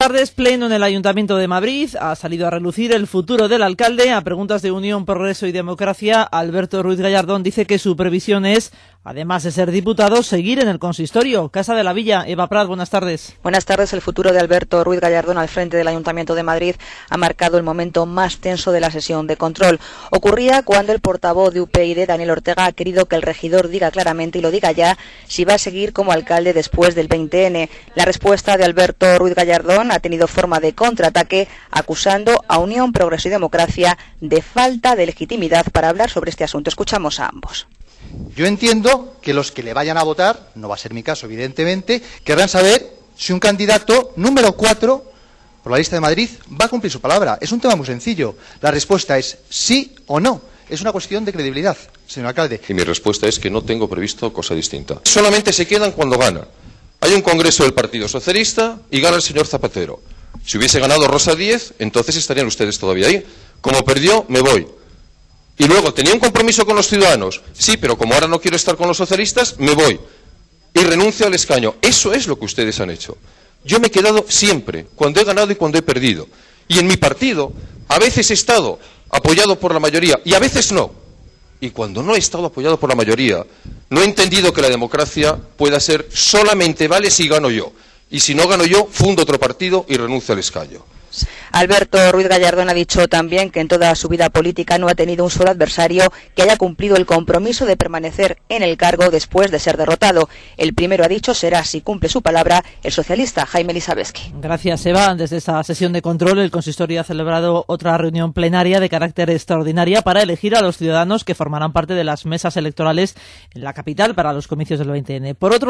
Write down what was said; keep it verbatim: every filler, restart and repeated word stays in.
tardes, pleno en el Ayuntamiento de Madrid. Ha salido a relucir el futuro del alcalde. A preguntas de Unión, Progreso y Democracia, Alberto Ruiz Gallardón dice que su previsión es, además de ser diputado, seguir en el consistorio. Casa de la Villa, Eva Prat, buenas tardes. Buenas tardes. El futuro de Alberto Ruiz Gallardón al frente del Ayuntamiento de Madrid ha marcado el momento más tenso de la sesión de control. Ocurría cuando el portavoz de U P YD, Daniel Ortega, ha querido que el regidor diga claramente, y lo diga ya, si va a seguir como alcalde después del veinte ene. La respuesta de Alberto Ruiz Gallardón ha tenido forma de contraataque, acusando a Unión, Progreso y Democracia de falta de legitimidad para hablar sobre este asunto. Escuchamos a ambos. Yo entiendo que los que le vayan a votar, no va a ser mi caso evidentemente, querrán saber si un candidato número cuatro por la lista de Madrid va a cumplir su palabra. Es un tema muy sencillo. La respuesta es sí o no. Es una cuestión de credibilidad, señor alcalde. Y mi respuesta es que no tengo previsto cosa distinta. Solamente se quedan cuando ganan. Hay un congreso del Partido Socialista y gana el señor Zapatero. Si hubiese ganado Rosa Díez, entonces estarían ustedes todavía ahí. Como perdió, me voy. Y luego, ¿tenía un compromiso con los ciudadanos? Sí, pero como ahora no quiero estar con los socialistas, me voy. Y renuncio al escaño. Eso es lo que ustedes han hecho. Yo me he quedado siempre, cuando he ganado y cuando he perdido. Y en mi partido, a veces he estado apoyado por la mayoría y a veces no. Y cuando no he estado apoyado por la mayoría, no he entendido que la democracia pueda ser solamente vale si gano yo. Y si no gano yo, fundo otro partido y renuncio al escaño. Alberto Ruiz Gallardón ha dicho también que en toda su vida política no ha tenido un solo adversario que haya cumplido el compromiso de permanecer en el cargo después de ser derrotado. El primero, ha dicho, será, si cumple su palabra, el socialista Jaime Lizabeski. Gracias, Eva. Desde esta sesión de control, el consistorio ha celebrado otra reunión plenaria de carácter extraordinaria para elegir a los ciudadanos que formarán parte de las mesas electorales en la capital para los comicios del veinte ene. Por otro